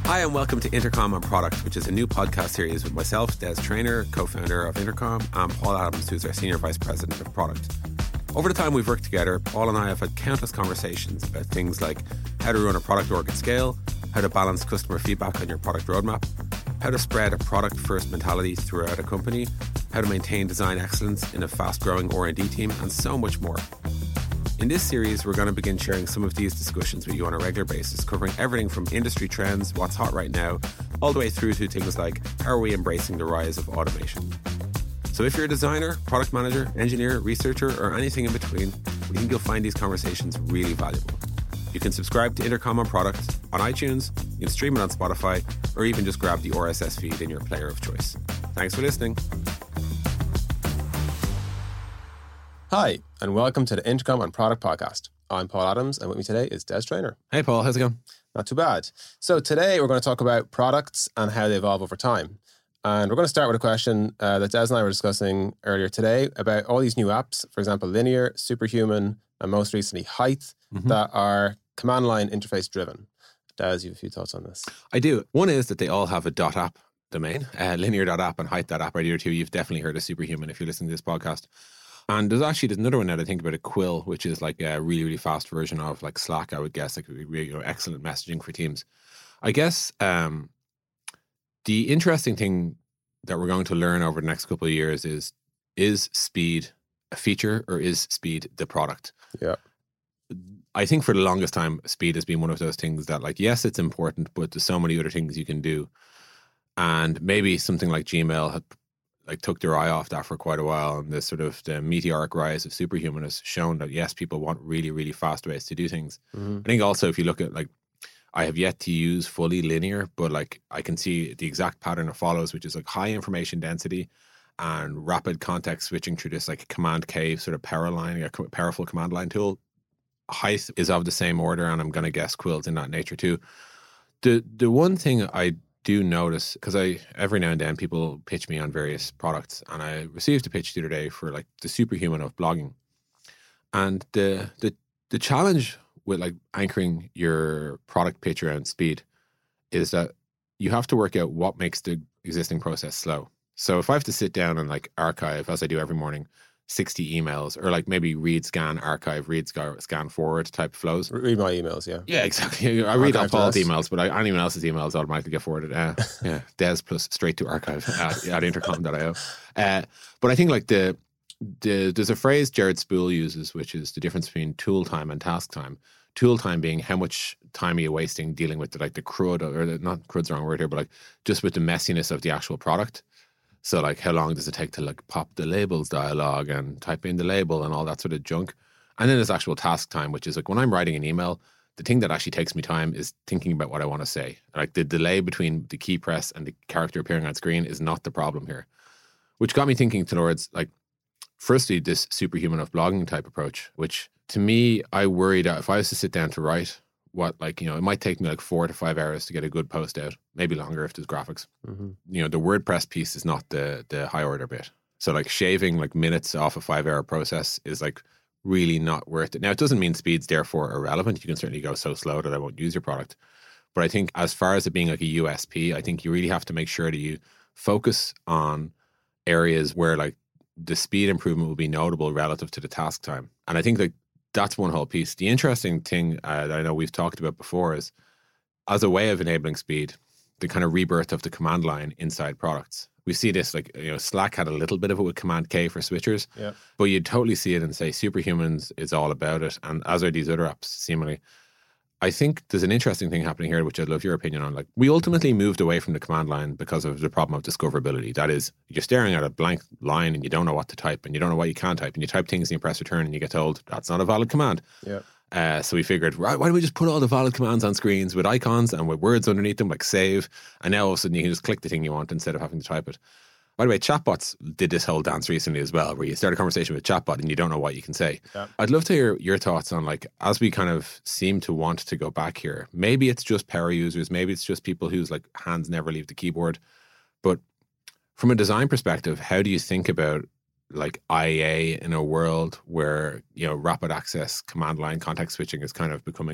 Hi, and welcome to Intercom on Product, which is a new podcast series with myself, Des Traynor, co-founder of Intercom, and Paul Adams, who's our Senior Vice President of Product. Over the time we've worked together, Paul and I have had countless conversations about things like how to run a product org at scale, how to balance customer feedback on your product roadmap, how to spread a product-first mentality throughout a company, how to maintain design excellence in a fast-growing R&D team, and so much more. In this series, we're going to begin sharing some of these discussions with you on a regular basis, covering everything from industry trends, what's hot right now, all the way through to things like how are we embracing the rise of automation. So if you're a designer, product manager, engineer, researcher, or anything in between, we think you'll find these conversations really valuable. You can subscribe to Intercom on Product on iTunes, you can stream it on Spotify, or even just grab the RSS feed in your player of choice. Thanks for listening. Hi, and welcome to the Intercom on Product podcast. I'm Paul Adams, and with me today is Des Traynor. Hey, Paul. How's it going? Not too bad. So today we're going to talk about products and how they evolve over time. And we're going to start with a question that Des and I were discussing earlier today about all these new apps, for example, Linear, Superhuman, and most recently Height, that are command line interface driven. Des, you have a few thoughts on this? I do. One is that they all have a .app domain. Linear.app and Height.app are the other two. You've definitely heard of Superhuman if you're listening to this podcast. And there's another one now that I think about, a Quill, which is like a really, really fast version of like Slack, I would guess. Like really, excellent messaging for teams. I guess the interesting thing that we're going to learn over the next couple of years is speed a feature or is speed the product? Yeah. I think for the longest time, speed has been one of those things that, like, yes, it's important, but there's so many other things you can do. And maybe something like Gmail had took their eye off that for quite a while, and the meteoric rise of Superhuman has shown that yes, people want really, really fast ways to do things. I think also if you look at, I have yet to use fully Linear, but I can see the exact pattern it follows, which is high information density and rapid context switching through this Command K sort of powerful command line tool. Height is of the same order, and I'm going to guess Quill's in that nature too. The one thing I do notice, because every now and then people pitch me on various products, and I received a pitch the other day for the Superhuman of blogging, and the challenge with anchoring your product pitch around speed is that you have to work out what makes the existing process slow. So if I have to sit down and archive, as I do every morning, 60 emails, or maybe read, scan, archive, read, scan, forward type flows. Read my emails, yeah. Yeah, exactly. I read all Paul's emails, but anyone else's emails automatically get forwarded. Yeah, Des plus straight to archive at intercom.io. But I think there's a phrase Jared Spool uses, which is the difference between tool time and task time. Tool time being how much time are you wasting dealing with the crud, or not crud's the wrong word here, but just with the messiness of the actual product. So how long does it take to pop the labels dialogue and type in the label and all that sort of junk? And then there's actual task time, which is when I'm writing an email, the thing that actually takes me time is thinking about what I want to say. The delay between the key press and the character appearing on screen is not the problem here. Which got me thinking towards firstly, this Superhuman of blogging type approach, which to me, I worry that if I was to sit down to write it might take me 4 to 5 hours to get a good post out, maybe longer if there's graphics. The WordPress piece is not the high order bit. So shaving minutes off a 5-hour process is really not worth it. Now, it doesn't mean speed's therefore irrelevant. You can certainly go so slow that I won't use your product. But I think as far as it being a USP, I think you really have to make sure that you focus on areas where the speed improvement will be notable relative to the task time. And I think that's one whole piece. The interesting thing that I know we've talked about before is, as a way of enabling speed, the kind of rebirth of the command line inside products. We see this, Slack had a little bit of it with Command K for switchers, but you'd totally see it in, say, Superhumans is all about it, and as are these other apps, seemingly. I think there's an interesting thing happening here, which I'd love your opinion on. We ultimately moved away from the command line because of the problem of discoverability. That is, you're staring at a blank line and you don't know what to type, and you don't know what you can type, and you type things and you press return and you get told that's not a valid command. Yeah. So we figured, right, why don't we just put all the valid commands on screens with icons and with words underneath them, like save, and now all of a sudden you can just click the thing you want instead of having to type it. By the way, chatbots did this whole dance recently as well, where you start a conversation with a chatbot and you don't know what you can say. Yeah. I'd love to hear your thoughts on, as we kind of seem to want to go back here, maybe it's just power users, maybe it's just people whose hands never leave the keyboard. But from a design perspective, how do you think about IEA in a world where, rapid access command line context switching is kind of becoming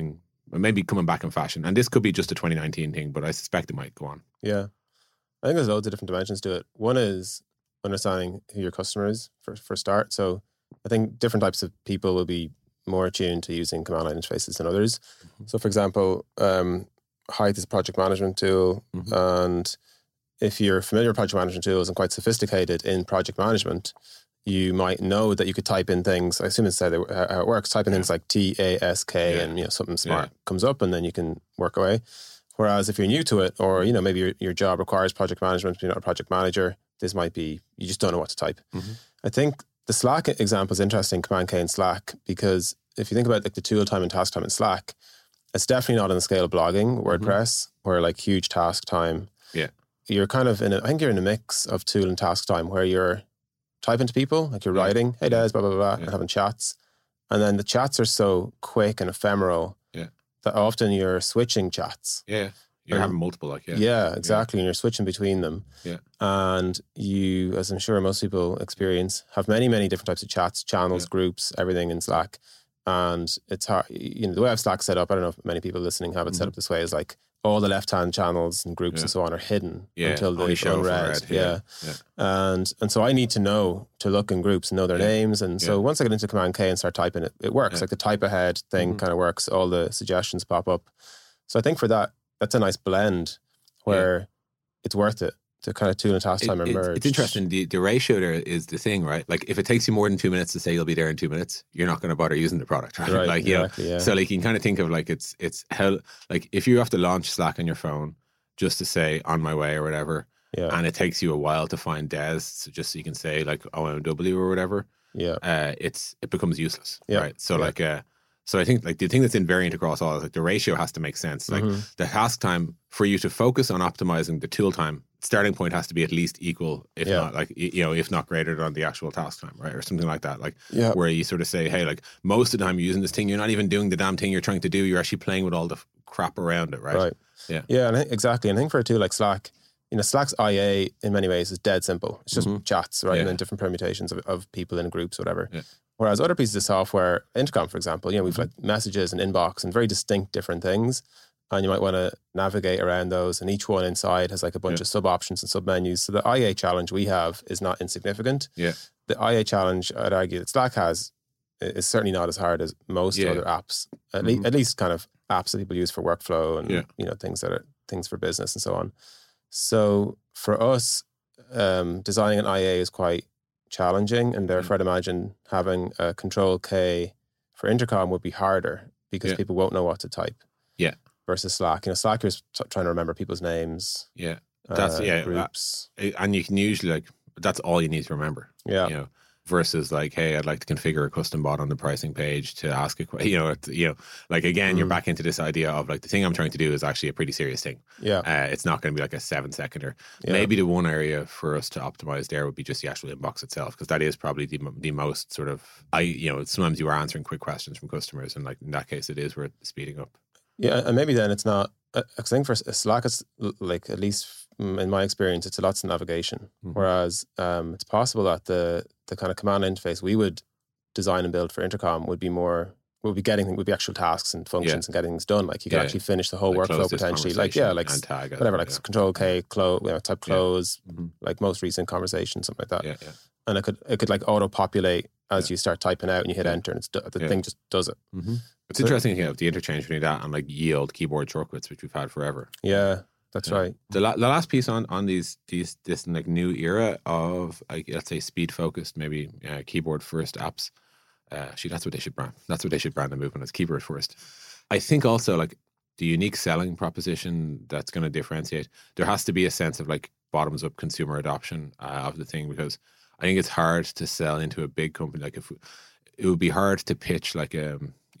maybe coming back in fashion. And this could be just a 2019 thing, but I suspect it might go on. Yeah. I think there's loads of different dimensions to it. One is understanding who your customer is for start. So I think different types of people will be more attuned to using command line interfaces than others. Mm-hmm. So for example, Hive is a project management tool. Mm-hmm. And if you're familiar with project management tools and quite sophisticated in project management, you might know that you could type in things, I assume it's how it works, type in things like TASK and something smart comes up and then you can work away. Whereas if you're new to it, or maybe your job requires project management, you're not a project manager, this might be, you just don't know what to type. Mm-hmm. I think the Slack example is interesting, Command K in Slack, because if you think about like the tool time and task time in Slack, it's definitely not on the scale of blogging, WordPress, where like huge task time. Yeah. You're kind of I think you're in a mix of tool and task time where you're typing to people, like you're writing, hey Des, blah, blah, blah, and having chats. And then the chats are so quick and ephemeral that often you're switching chats. Yeah. You're having multiple, Yeah, exactly. And you're switching between them. Yeah. And you, as I'm sure most people experience, have many, many different types of chats, channels, groups, everything in Slack. And it's hard, the way I've Slack set up, I don't know if many people listening have it set up this way, is like all the left-hand channels and groups and so on are hidden until they show unread. Yeah. And so I need to know to look in groups and know their names. And so once I get into Command K and start typing, it works. Like the type ahead thing kind of works. All the suggestions pop up. So I think for that, that's a nice blend where it's worth it to kind of tool and task time emerge. It's interesting. The ratio there is the thing, right? Like if it takes you more than 2 minutes to say you'll be there in 2 minutes, you're not going to bother using the product, right? Like, exactly, So like you can kind of think of like it's how, like if you have to launch Slack on your phone just to say on my way or whatever, and it takes you a while to find Des, just so you can say like OMW or whatever, it becomes useless, right? So so I think like the thing that's invariant across all is like the ratio has to make sense. Like the task time for you to focus on optimizing the tool time, starting point has to be at least equal, if not like, if not greater than the actual task time, right? Or something like that. Like where you sort of say, hey, like most of the time you're using this thing, you're not even doing the damn thing you're trying to do. You're actually playing with all the crap around it, right? Yeah. Yeah, and exactly. And I think for a tool like Slack, Slack's IA in many ways is dead simple. It's just chats, right? And then different permutations of people in groups, whatever. Yeah. Whereas other pieces of software, Intercom, for example, we've like messages and inbox and very distinct different things. And you might want to navigate around those. And each one inside has like a bunch of sub options and sub menus. So the IA challenge we have is not insignificant. Yeah. The IA challenge, I'd argue, that Slack has is certainly not as hard as most other apps, at least kind of apps that people use for workflow and things for business and so on. So for us, designing an IA is quite challenging, and therefore I'd imagine having a Control K for Intercom would be harder because people won't know what to type. Yeah. Versus Slack. Slack you're trying to remember people's names. Yeah. That's groups. And you can usually like that's all you need to remember. Yeah. Versus like, hey, I'd like to configure a custom bot on the pricing page to ask a question. Like again, you're back into this idea of like the thing I'm trying to do is actually a pretty serious thing. Yeah, it's not going to be like a 7-seconder. Yeah. Maybe the one area for us to optimize there would be just the actual inbox itself, because that is probably the most sort of sometimes you are answering quick questions from customers, and like in that case, it is worth speeding up. Yeah, and maybe then it's not. I think for Slack, it's like, at least in my experience, it's lots of navigation. Whereas it's possible that the kind of command interface we would design and build for Intercom would be actual tasks and functions and getting things done. Like you could actually finish the whole like workflow potentially. Like tag whatever, like Control K, type close, like most recent conversation, something like that. Yeah. And it could like auto populate as you start typing out and you hit enter, and the thing just does it. It's interesting to have the interchange between that and like yield keyboard shortcuts, which we've had forever. Yeah, that's right. The last piece on this like new era of like, let's say speed focused, maybe keyboard first apps. That's what they should brand. That's what they should brand the movement as, keyboard first. I think also like the unique selling proposition that's going to differentiate. There has to be a sense of like bottoms up consumer adoption of the thing, because I think it's hard to sell into a big company. Like it would be hard to pitch like a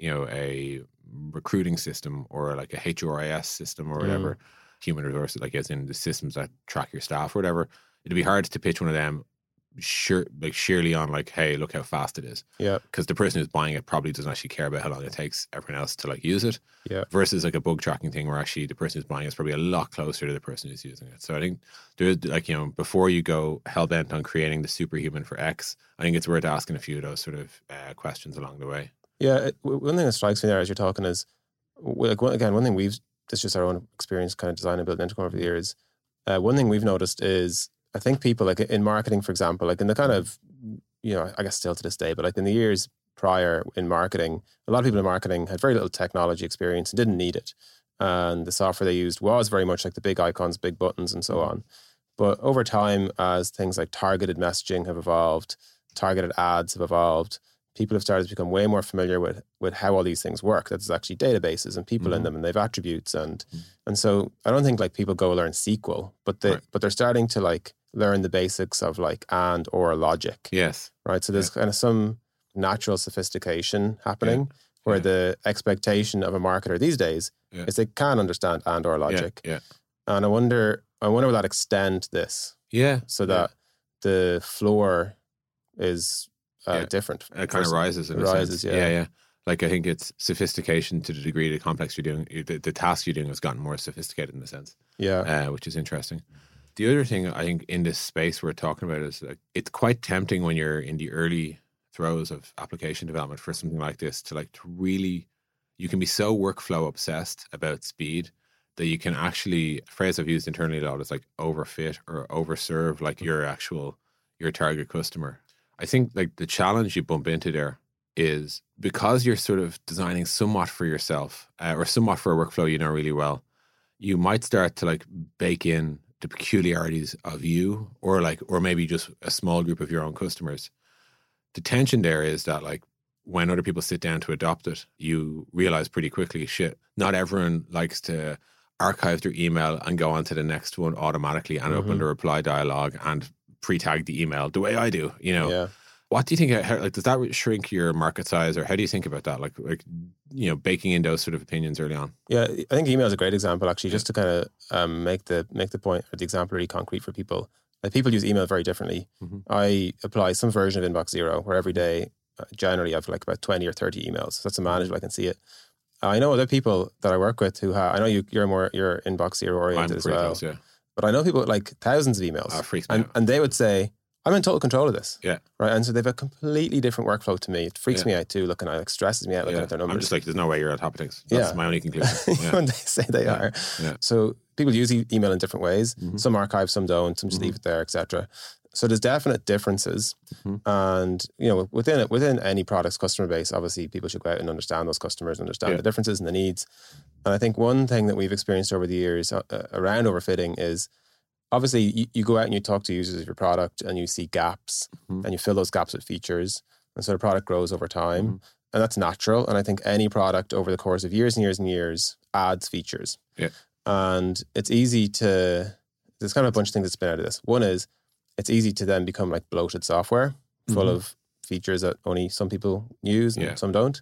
recruiting system or like a HRIS system or whatever, human resources, like as in the systems that track your staff or whatever. It'd be hard to pitch one of them surely on like, hey, look how fast it is. Yeah. Because the person who's buying it probably doesn't actually care about how long it takes everyone else to like use it. Yeah. Versus like a bug tracking thing where actually the person who's buying it is probably a lot closer to the person who's using it. So I think there's like, before you go hell-bent on creating the superhuman for X, I think it's worth asking a few of those sort of questions along the way. Yeah. One thing that strikes me there as you're talking is like one thing this is just our own experience kind of designing and building Intercom over the years. One thing we've noticed is, I think people like in marketing, for example, like in the kind of, I guess still to this day, but like in the years prior in marketing, a lot of people in marketing had very little technology experience and didn't need it. And the software they used was very much like the big icons, big buttons and so on. But over time, as things like targeted messaging have evolved, targeted ads have evolved, people have started to become way more familiar with how all these things work. That there's actually databases and people in them, and they've attributes, and so I don't think like people go learn SQL, but they're starting to like learn the basics of like and or logic. Yes. Right. So there's kind of some natural sophistication happening where the expectation of a marketer these days is they can understand and or logic. Yeah. And I wonder will that extend this? Yeah. So that the floor is different. It kind of rises in a sense. Yeah. Like I think it's sophistication to the degree the complex you're doing, the task you're doing has gotten more sophisticated in a sense. Yeah. Which is interesting. The other thing I think in this space we're talking about is like, it's quite tempting when you're in the early throes of application development for something like this to really, you can be so workflow obsessed about speed that you can actually, a phrase I've used internally a lot is like overfit or overserve like your target customer. I think like the challenge you bump into there is because you're sort of designing somewhat for yourself or somewhat for a workflow you know really well, you might start to like bake in the peculiarities of you or maybe just a small group of your own customers. The tension there is that like when other people sit down to adopt it, you realize pretty quickly, shit, not everyone likes to archive their email and go on to the next one automatically and open the reply dialogue and pre-tag the email the way I do, Yeah. What do you think, like, does that shrink your market size or how do you think about that? Like, baking in those sort of opinions early on? Yeah, I think email is a great example actually, just to kind of make the point or the example really concrete for people. Like people use email very differently. I apply some version of Inbox Zero where every day, generally I have like about 20 or 30 emails. So that's a manageable, I can see it. I know other people that I work with who have, I know you're Inbox Zero oriented as well. Close, yeah. But I know people with like thousands of emails. Freaks me out. And they would say, I'm in total control of this. Yeah. Right. And so they have a completely different workflow to me. It freaks me out too, looking at it, like stresses me out looking at their numbers. I'm just like, there's no way you're on top of things. That's my only conclusion. Yeah. When they say they are. Yeah. So people use email in different ways. Some archive, some don't, some just leave it there, etc. So there's definite differences. And, within any product's customer base, obviously people should go out and understand those customers, understand the differences and the needs. And I think one thing that we've experienced over the years around overfitting is, obviously, you go out and you talk to users of your product and you see gaps and you fill those gaps with features. And so the product grows over time. And that's natural. And I think any product over the course of years and years and years adds features. Yeah. And it's easy there's kind of a bunch of things that spin out of this. One is it's easy to then become like bloated software full of features that only some people use and some don't.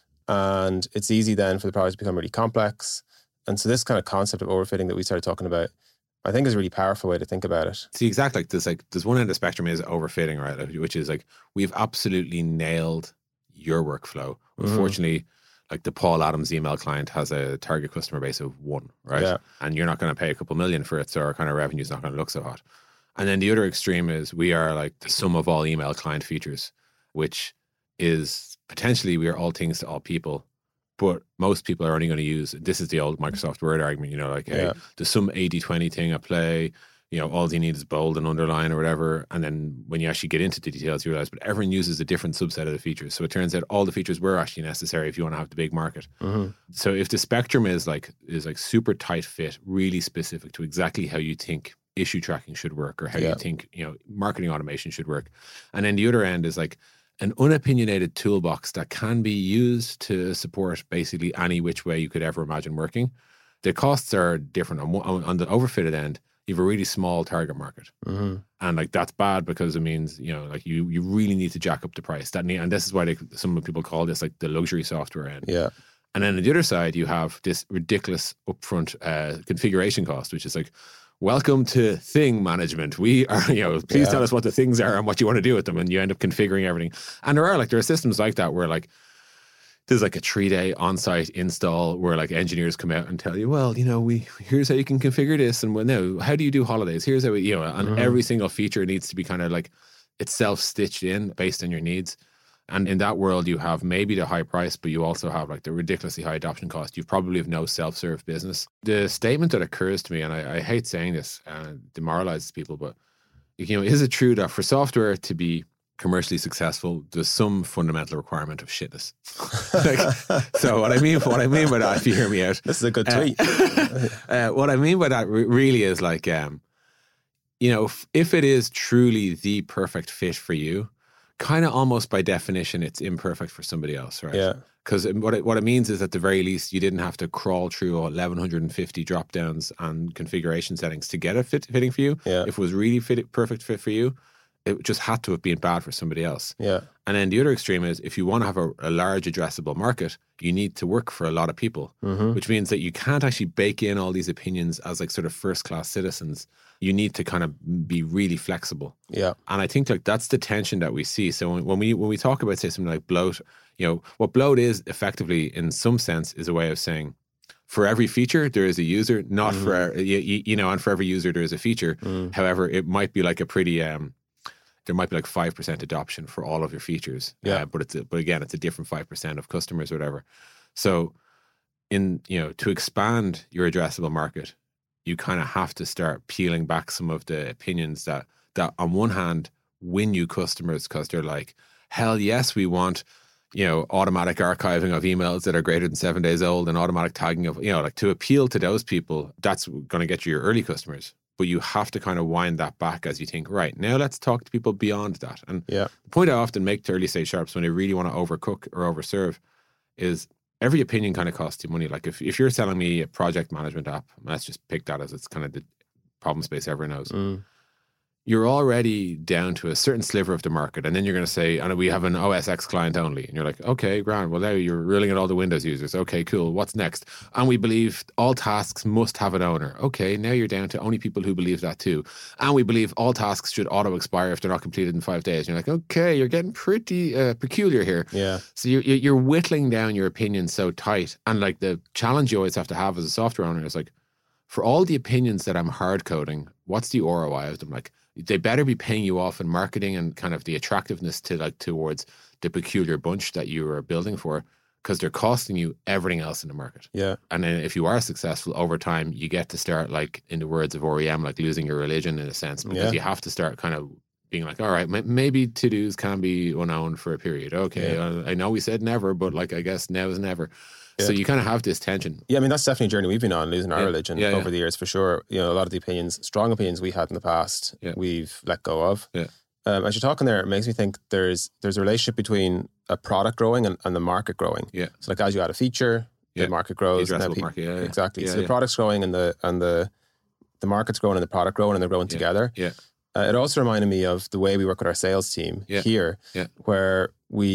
And it's easy then for the product to become really complex. And so this kind of concept of overfitting that we started talking about, I think is a really powerful way to think about it. See, exactly. There's one end of the spectrum is overfitting, right? Which is like, we've absolutely nailed your workflow. Unfortunately, like the Paul Adams email client has a target customer base of 1, right? Yeah. And you're not going to pay a couple million for it, so our kind of revenue is not going to look so hot. And then the other extreme is we are like the sum of all email client features, which is potentially we are all things to all people. But most people are only going to use, this is the old Microsoft Word argument, hey, there's some 80-20 thing at play, all you need is bold and underline or whatever. And then when you actually get into the details, you realize, but everyone uses a different subset of the features. So it turns out all the features were actually necessary if you want to have the big market. So if the spectrum is like super tight fit, really specific to exactly how you think issue tracking should work or how you think, marketing automation should work. And then the other end is like, an unopinionated toolbox that can be used to support basically any which way you could ever imagine working. The costs are different. On the overfitted end, you have a really small target market. And like that's bad because it means, like you really need to jack up the price. And this is why some people call this like the luxury software end. Yeah. And then on the other side, you have this ridiculous upfront configuration cost, which is like, welcome to thing management. We are, please tell us what the things are and what you want to do with them. And you end up configuring everything. And there are systems like that where like, there's like a 3-day on-site install where like engineers come out and tell you, well, here's how you can configure this. And how do you do holidays? Here's how and every single feature needs to be kind of like it's self-stitched in based on your needs. And in that world, you have maybe the high price, but you also have like the ridiculously high adoption cost. You probably have no self-serve business. The statement that occurs to me, and I hate saying this, demoralizes people, but is it true that for software to be commercially successful, there's some fundamental requirement of shitness? So what I mean by that, if you hear me out, this is a good tweet. What I mean by that really is like, if it is truly the perfect fit for you, kind of almost by definition, it's imperfect for somebody else, right? Yeah. Because what it means is at the very least, you didn't have to crawl through 1,150 drop downs and configuration settings to get it fitting for you. Yeah. If it was really perfect fit for you, it just had to have been bad for somebody else. Yeah. And then the other extreme is if you want to have a large addressable market, you need to work for a lot of people, which means that you can't actually bake in all these opinions as like sort of first-class citizens. You need to kind of be really flexible. Yeah. And I think like that's the tension that we see. So when we talk about, say, something like bloat, what bloat is effectively in some sense is a way of saying, for every feature, there is a user, not for, and for every user, there is a feature. However, it might be like a pretty, there might be like 5% adoption for all of your features. Yeah. But again, it's a different 5% of customers or whatever. So to expand your addressable market, you kind of have to start peeling back some of the opinions that on one hand win you customers because they're like, hell yes, we want, automatic archiving of emails that are greater than 7 days old and automatic tagging of, like to appeal to those people, that's going to get you your early customers. But you have to kind of wind that back as you think, right, now let's talk to people beyond that. And the point I often make to early stage sharps when they really want to overcook or overserve is every opinion kind of costs you money. Like if you're selling me a project management app, let's just pick that as it's kind of the problem space everyone knows. You're already down to a certain sliver of the market. And then you're going to say, and we have an OS X client only. And you're like, okay, grand. Well, now you're ruling out all the Windows users. Okay, cool. What's next? And we believe all tasks must have an owner. Okay, now you're down to only people who believe that too. And we believe all tasks should auto expire if they're not completed in 5 days. And you're like, okay, you're getting pretty peculiar here. Yeah. So you're whittling down your opinions so tight. And like the challenge you always have to have as a software owner is like, for all the opinions that I'm hard coding, what's the ROI of them? Like, they better be paying you off in marketing and kind of the attractiveness to like towards the peculiar bunch that you are building for, because they're costing you everything else in the market. Yeah. And then if you are successful over time, you get to start, like in the words of REM, like losing your religion in a sense, because you have to start kind of being like, all right, maybe to-dos can be unowned for a period. Okay, I know we said never, but like I guess now is never. Yeah. So you kind of have this tension. Yeah, I mean, that's definitely a journey we've been on, losing our religion over the years, for sure. A lot of the strong opinions we had in the past, we've let go of. Yeah. As you're talking there, it makes me think there's a relationship between a product growing and the market growing. Yeah. So like as you add a feature, the market grows. The addressable market, exactly. So the product's growing and the market's growing and the product growing and they're growing together. Yeah. It also reminded me of the way we work with our sales team here, where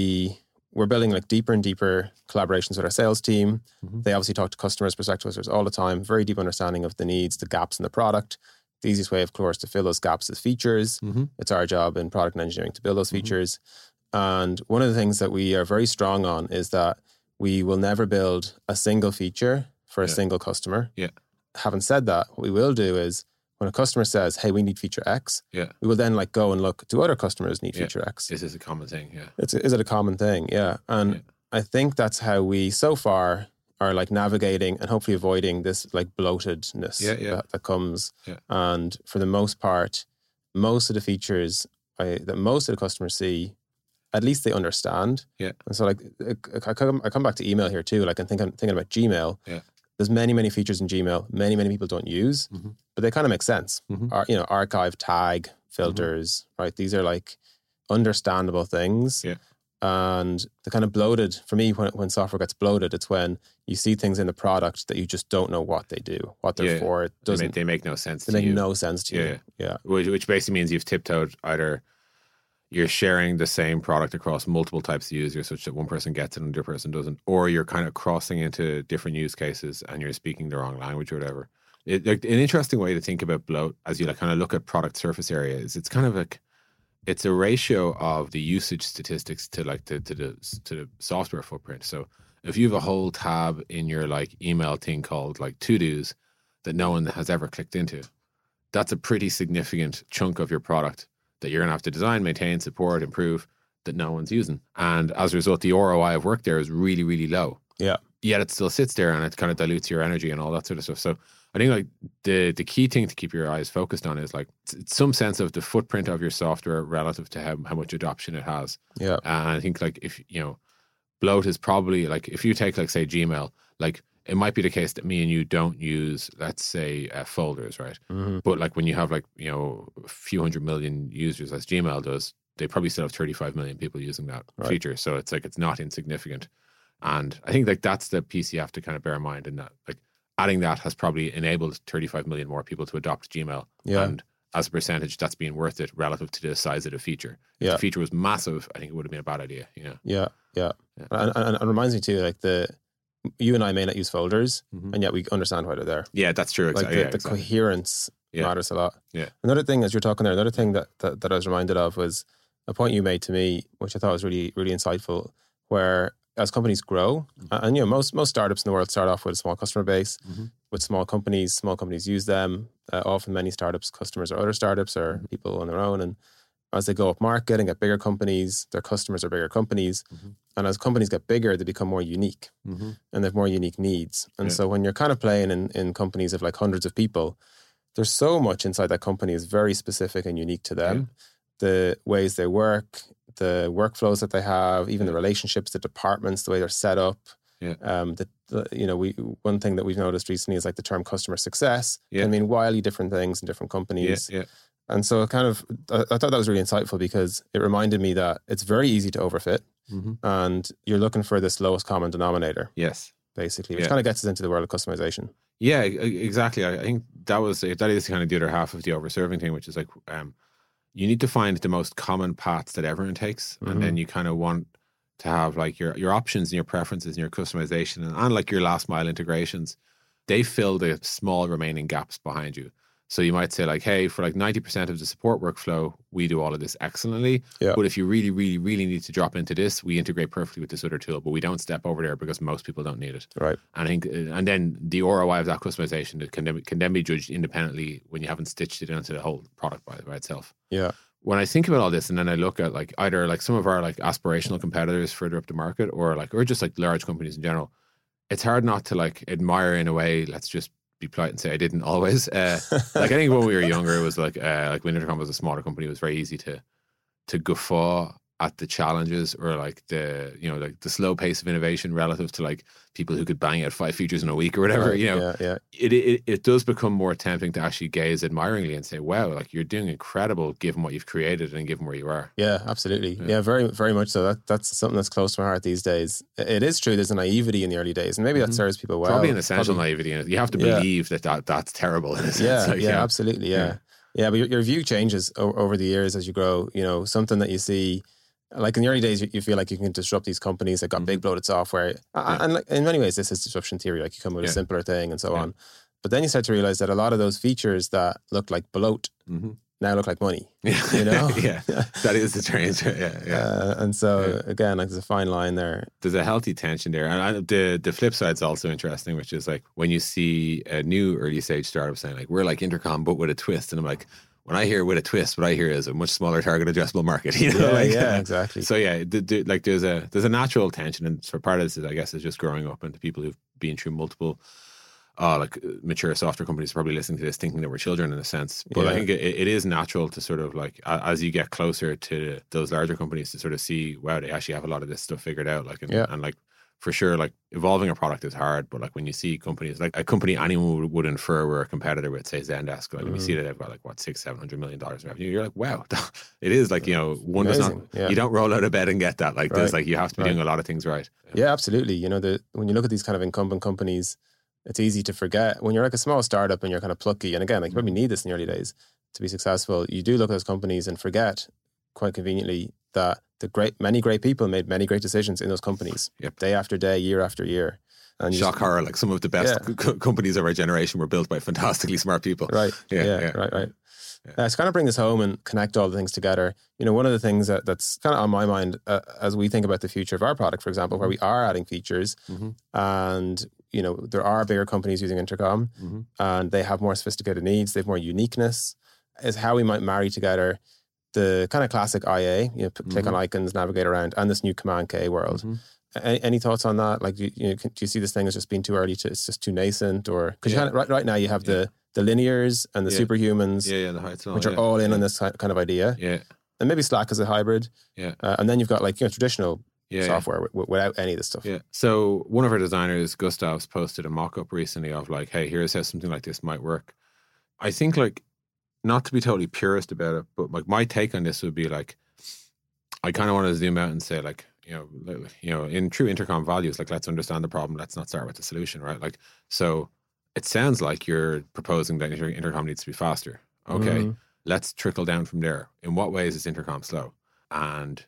we're building like deeper and deeper collaborations with our sales team. They obviously talk to customers, prospective customers all the time, very deep understanding of the needs, the gaps in the product. The easiest way, of course, to fill those gaps is features. It's our job in product and engineering to build those features. And one of the things that we are very strong on is that we will never build a single feature for a single customer. Yeah. Having said that, what we will do is when a customer says, hey, we need feature X, we will then like go and look, do other customers need feature X? Is this a common thing? Yeah. Is it a common thing? Yeah. And I think that's how we so far are like navigating and hopefully avoiding this like bloatedness that comes. Yeah. And for the most part, most of the features that most of the customers see, at least they understand. Yeah. And so like I come back to email here too. Like I'm thinking about Gmail. Yeah. There's many, many features in Gmail. Many, many people don't use, but they kind of make sense. Archive, tag, filters, right? These are like understandable things. Yeah. And the kind of bloated, for me, when software gets bloated, it's when you see things in the product that you just don't know what they do, what they're for. It doesn't. They make no sense. They make no sense to you. Yeah. Which basically means you've tiptoed either. You're sharing the same product across multiple types of users such that one person gets it and the other person doesn't, or you're kind of crossing into different use cases and you're speaking the wrong language or whatever. An interesting way to think about bloat as you like kind of look at product surface area is it's kind of like it's a ratio of the usage statistics to like to the software footprint. So if you have a whole tab in your like email thing called like to-dos that no one has ever clicked into, that's a pretty significant chunk of your product that you're going to have to design, maintain, support, improve. that no one's using. And as a result, the ROI of work there is really, really low. Yeah. Yet it still sits there and it kind of dilutes your energy and all that sort of stuff. So I think like the key thing to keep your eyes focused on is like some sense of the footprint of your software relative to how much adoption it has. Yeah. And I think like if, bloat is probably like, if you take like say Gmail, like it might be the case that me and you don't use, let's say, folders, right? Mm-hmm. But like when you have like, a few 100 million users as Gmail does, they probably still have 35 million people using that feature. So it's like, it's not insignificant. And I think like that's the piece you have to kind of bear in mind, in that like adding that has probably enabled 35 million more people to adopt Gmail. Yeah. And as a percentage, that's been worth it relative to the size of the feature. If the feature was massive, I think it would have been a bad idea. Yeah. And it reminds me too, like you and I may not use folders, and yet we understand why they're there. Yeah, that's true. Like the coherence matters a lot. Yeah. Another thing, as you're talking there, another thing that I was reminded of was a point you made to me, which I thought was really, really insightful, where as companies grow, and most startups in the world start off with a small customer base, with small companies use them. Often many startups, customers are other startups or people on their own. And as they go up market and get bigger companies, their customers are bigger companies. And as companies get bigger, they become more unique and they have more unique needs. And so when you're kind of playing in companies of like hundreds of people, there's so much inside that company is very specific and unique to them. Yeah. The ways they work, the workflows that they have, even the relationships, the departments, the way they're set up. Yeah. One thing that we've noticed recently is like the term customer success can mean wildly different things in different companies. Yeah. And so I thought that was really insightful, because it reminded me that it's very easy to overfit, and you're looking for this lowest common denominator. Yes. Basically, which kind of gets us into the world of customization. Yeah, exactly. I think that is kind of the other half of the overserving thing, which is like, you need to find the most common paths that everyone takes, and then you kind of want to have like your options and your preferences and your customization and like your last mile integrations. They fill the small remaining gaps behind you. So you might say like, hey, for like 90% of the support workflow, we do all of this excellently. Yeah. But if you really, really, really need to drop into this, we integrate perfectly with this other tool, but we don't step over there because most people don't need it. Right. And then the ROI of that customization can then be judged independently when you haven't stitched it into the whole product by itself. Yeah. When I think about all this, and then I look at like either like some of our like aspirational competitors further up the market, or just like large companies in general, it's hard not to like admire in a way. Let's just be polite and say I didn't always. Like I think when we were younger, it was like when Intercom was a smaller company, it was very easy to guffaw at the challenges, or like the slow pace of innovation relative to like people who could bang out 5 features in a week or whatever. Right. It does become more tempting to actually gaze admiringly and say, wow, like you're doing incredible given what you've created and given where you are. Yeah, absolutely. Yeah, very, very much so. That's something that's close to my heart these days. It is true. There's a naivety in the early days, and maybe that serves people well. Probably an essential naivety in it. You have to believe that's terrible. In a sense. Absolutely. Yeah. But your view changes over the years as you grow. Something that you see. Like in the early days, you feel like you can disrupt these companies that got big bloated software. And like, in many ways, this is disruption theory. Like you come with a simpler thing and so on. But then you start to realize that a lot of those features that look like bloat now look like money. Yeah, that is the strange. And so again, like there's a fine line there. There's a healthy tension there. And the flip side's also interesting, which is like when you see a new early stage startup saying like, we're like Intercom, but with a twist. And I'm like, when I hear with a twist, what I hear is a much smaller target addressable market. Exactly. So like there's a natural tension, and so part of this is, I guess, is just growing up, and the people who've been through multiple like mature software companies are probably listening to this thinking that we're children in a sense. But I think it is natural to sort of like, as you get closer to those larger companies, to sort of see, wow, they actually have a lot of this stuff figured out. Like, and like, for sure, like evolving a product is hard, but like when you see companies, like a company anyone would infer we're a competitor with, say Zendesk, like when you see that they've got like what, $600-700 million in revenue, you're like, wow, it is like, one does not, you don't roll out of bed and get that. Like there's like, you have to be doing a lot of things right. Yeah, absolutely. When you look at these kind of incumbent companies, it's easy to forget when you're like a small startup and you're kind of plucky. And again, like you probably need this in the early days to be successful. You do look at those companies and forget quite conveniently that many great people made many great decisions in those companies, day after day, year after year. And shock horror, like some of the best companies of our generation were built by fantastically smart people. Right. Right. To kind of bring this home and connect all the things together, one of the things that's kind of on my mind as we think about the future of our product, for example, where we are adding features and, there are bigger companies using Intercom and they have more sophisticated needs, they have more uniqueness, is how we might marry together the kind of classic IA, click on icons, navigate around, and this new Command K world. Any thoughts on that? Like, do you see this thing as just being too early it's just too nascent, or because right now you have the linears and the superhumans, the heights, which are all in on this kind of idea, and maybe Slack as a hybrid, and then you've got like traditional software without any of this stuff. So one of our designers, Gustav's, posted a mock-up recently of like, hey, here's how something like this might work. I think, like, not to be totally purist about it, but like my take on this would be like, I kind of want to zoom out and say like, in true intercom values, like, let's understand the problem. Let's not start with the solution, right? Like, so it sounds like you're proposing that intercom needs to be faster. Okay, let's trickle down from there. In what ways is intercom slow? And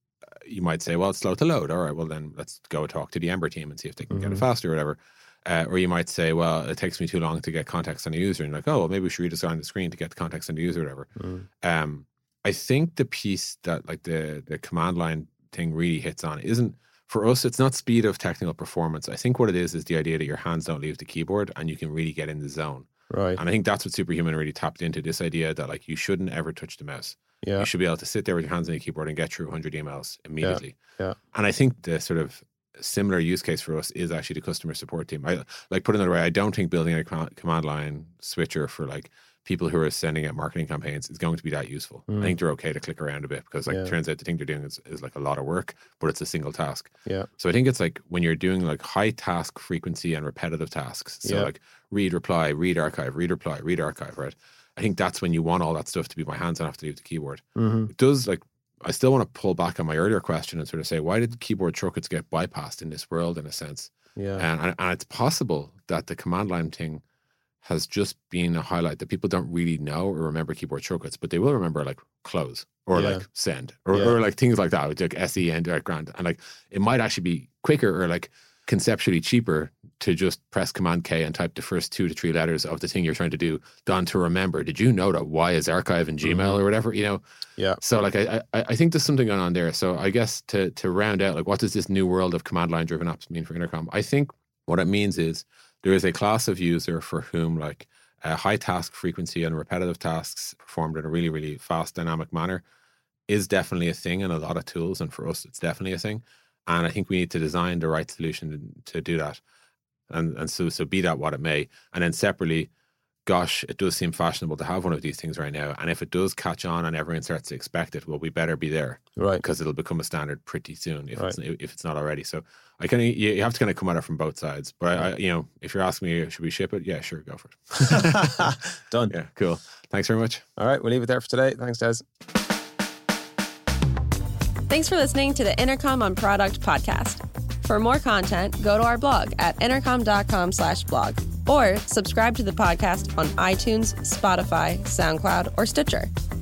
you might say, well, it's slow to load. All right, well then let's go talk to the Ember team and see if they can get it faster or whatever. Or you might say, well, it takes me too long to get context on the user. And like, oh, well, maybe we should redesign the screen to get the context on the user or whatever. I think the piece that like the command line thing really hits on isn't, for us, it's not speed of technical performance. I think what it is the idea that your hands don't leave the keyboard and you can really get in the zone. Right. And I think that's what Superhuman really tapped into, this idea that like you shouldn't ever touch the mouse. Yeah. You should be able to sit there with your hands on your keyboard and get through 100 emails immediately. Yeah. And I think the sort of similar use case for us is actually the customer support team. I like, put another way, I don't think building a command line switcher for like people who are sending out marketing campaigns is going to be that useful. I think they're okay to click around a bit because like it turns out the thing they're doing is like a lot of work, but it's a single task. Yeah. So I think it's like when you're doing like high task frequency and repetitive tasks. So like read, reply, read, archive, read, reply, read, archive, right? I think that's when you want all that stuff to be, my hands don't have to leave the keyboard. It does, like, I still want to pull back on my earlier question and sort of say, why did keyboard shortcuts get bypassed in this world in a sense? And it's possible that the command line thing has just been a highlight that people don't really know or remember keyboard shortcuts, but they will remember like close or like send or like things like that, like SE and direct grant. And like it might actually be quicker or like conceptually cheaper to just press Command K and type the first 2 to 3 letters of the thing you're trying to do than to remember, did you know that Y is archive in Gmail or whatever, Yeah. So like I think there's something going on there. So I guess to round out, like, what does this new world of command line driven apps mean for intercom? I think what it means is there is a class of user for whom like high task frequency and repetitive tasks performed in a really, really fast, dynamic manner is definitely a thing in a lot of tools. And for us, it's definitely a thing. And I think we need to design the right solution to do that. And so be that what it may. And then separately, gosh, it does seem fashionable to have one of these things right now. And if it does catch on and everyone starts to expect it, well, we better be there. Right. Because it'll become a standard pretty soon if it's not already. So you have to kind of come at it from both sides. But if you're asking me, should we ship it? Yeah, sure, go for it. Done. Yeah, cool. Thanks very much. All right, we'll leave it there for today. Thanks, Des. Thanks for listening to the Intercom on Product podcast. For more content, go to our blog at intercom.com/blog or subscribe to the podcast on iTunes, Spotify, SoundCloud, or Stitcher.